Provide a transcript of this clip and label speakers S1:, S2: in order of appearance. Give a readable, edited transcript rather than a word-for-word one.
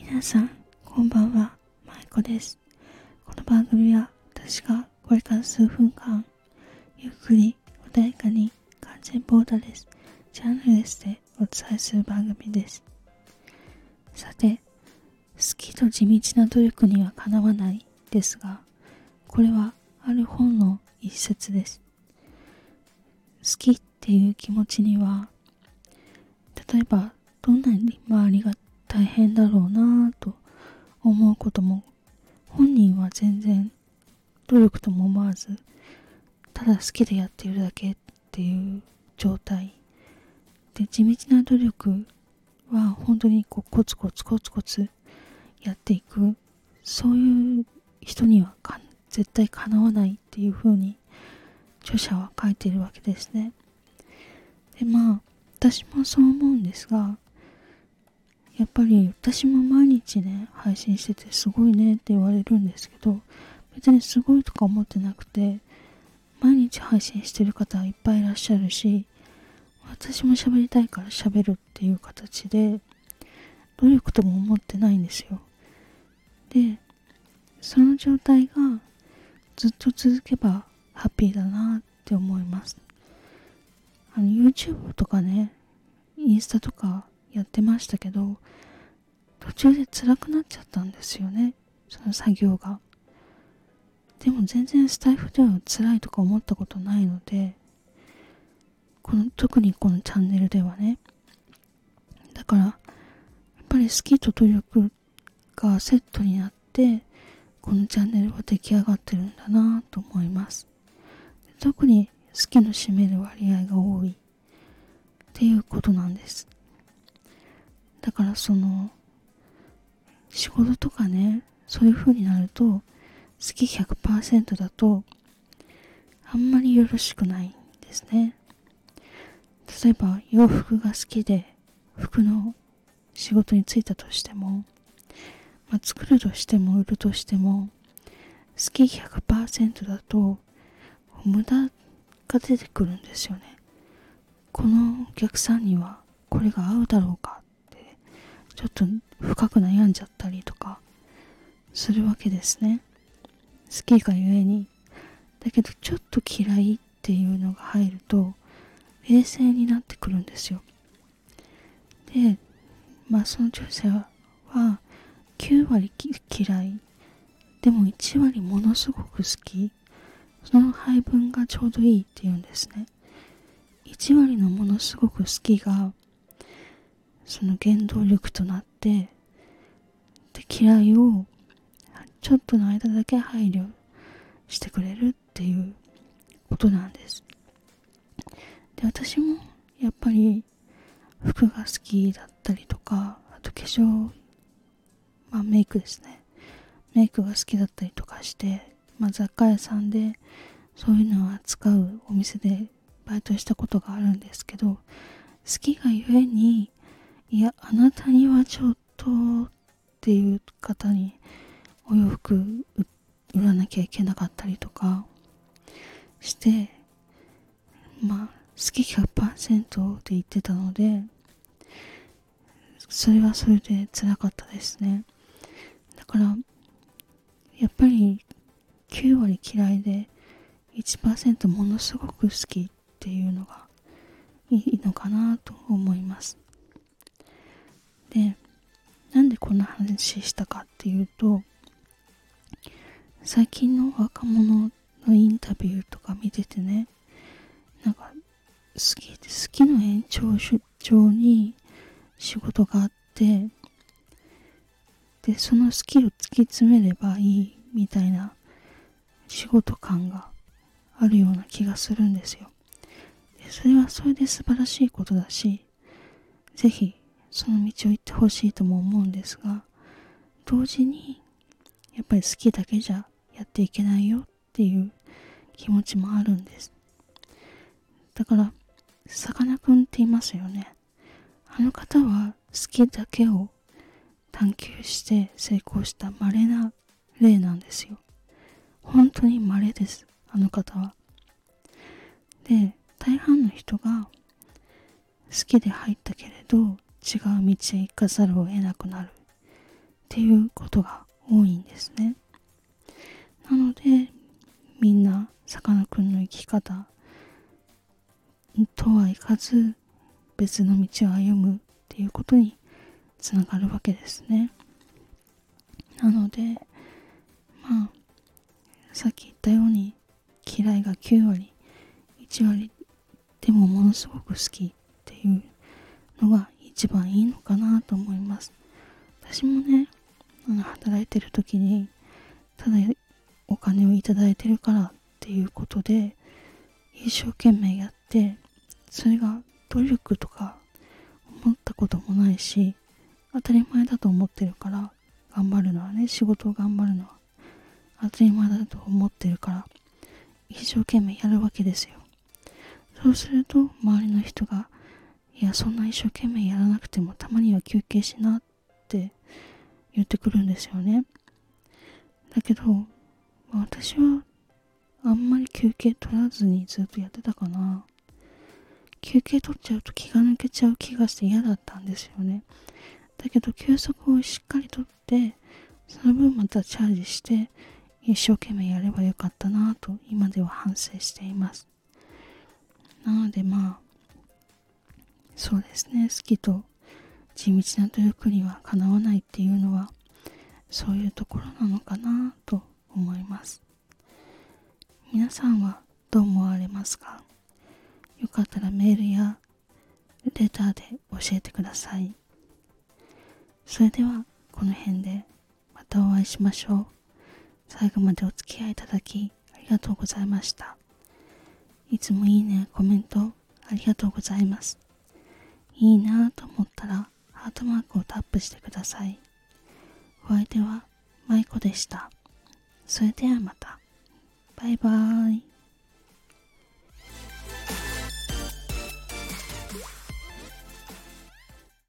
S1: 皆さん、こんばんは、まいこです。この番組は私がこれから数分間、ゆっくり穏やかに完全ボーダレス、ジャンルレスでお伝えする番組です。さて、好きと地道な努力にはかなわないですが、これはある本の一節です。好きっていう気持ちには、例えばどんなに周りが大変だろうなぁと思うことも、本人は全然努力とも思わず、ただ好きでやっているだけっていう状態で、地道な努力は本当にコツコツやっていく、そういう人には絶対かなわないっていう風に著者は書いているわけですね。で、私もそう思うんですが、やっぱり私も毎日ね配信しててすごいねって言われるんですけど、別にすごいとか思ってなくて、毎日配信してる方はいっぱいいらっしゃるし、私も喋りたいから喋るっていう形で努力とも思ってないんですよ。で、その状態がずっと続けばハッピーだなって思います。YouTube とかね、インスタとかやってましたけど、途中で辛くなっちゃったんですよね、その作業が。でも全然スタイフでは辛いとか思ったことないので、特にこのチャンネルではね。だからやっぱり好きと努力がセットになってこのチャンネルは出来上がってるんだなと思います。特に好きの占める割合が多いっていうことなんです。だから仕事とかね、そういう風になると好き 100% だとあんまりよろしくないんですね。例えば洋服が好きで服の仕事に就いたとしても、作るとしても売るとしても好き 100% だと無駄が出てくるんですよね。このお客さんにはこれが合うだろうかってちょっと深く悩んじゃったりとかするわけですね。好きがゆえに。だけどちょっと嫌いっていうのが入ると冷静になってくるんですよ。で、その女性は9割嫌いでも1割ものすごく好き、その配分がちょうどいいっていうんですね。1割のものすごく好きがその原動力となって、で嫌いをちょっとの間だけ配慮してくれるっていうことなんです。で、私もやっぱり服が好きだったりとか、あと化粧、メイクですね、メイクが好きだったりとかして、雑貨屋さんでそういうのを扱うお店でバイトしたことがあるんですけど、好きがゆえに、いやあなたにはちょっとっていう方にお洋服売らなきゃいけなかったりとかして、好き 100% って言ってたので、それはそれで辛かったですね。だからやっぱり9割嫌いで 1% ものすごく好きっていうのがいいのかなと思います。で、なんでこんな話したかっていうと、最近の若者のインタビューとか見ててね、好きの延長上に仕事があって、でその好きを突き詰めればいいみたいな仕事感があるような気がするんですよ。でそれはそれで素晴らしいことだし、ぜひその道を行ってほしいとも思うんですが、同時にやっぱり好きだけじゃやっていけないよっていう気持ちもあるんです。だからさかなクンって言いますよね。あの方は好きだけを探求して成功した稀な例なんですよ。本当に稀です、あの方は。で、大半の人が好きで入ったけれど違う道へ行かざるを得なくなるっっていうことが多いんですね。なのでみんなさかなクンの生き方とはいかず別の道を歩むっていうことにつながるわけですね。なのでさっき言ったように嫌いが9割1割でもものすごく好きっていうのが一番いいのかなと思います。私もね、働いてる時にただお金をいただいてるからっていうことで一生懸命やって、それが努力とか思ったこともないし、当たり前だと思ってるから、頑張るのはね、仕事を頑張るのは当たり前だと思ってるから一生懸命やるわけですよ。そうすると周りの人が、いやそんな一生懸命やらなくてもたまには休憩しなって言ってくるんですよね。だけど、私はあんまり休憩取らずにずっとやってたかな。休憩取っちゃうと気が抜けちゃう気がして嫌だったんですよね。だけど休息をしっかりとって、その分またチャージして一生懸命やればよかったなと今では反省しています。なのでそうですね、好きと地道な努力にはかなわないっていうのはそういうところなのかなと思います。皆さんはどう思われますか？よかったらメールやレターで教えてください。それではこの辺でまたお会いしましょう。最後までお付き合いいただきありがとうございました。いつもいいね、コメントありがとうございます。いいなぁと思ったらハートマークをタップしてください。お相手はまいこでした。それではまた。バイバーイ。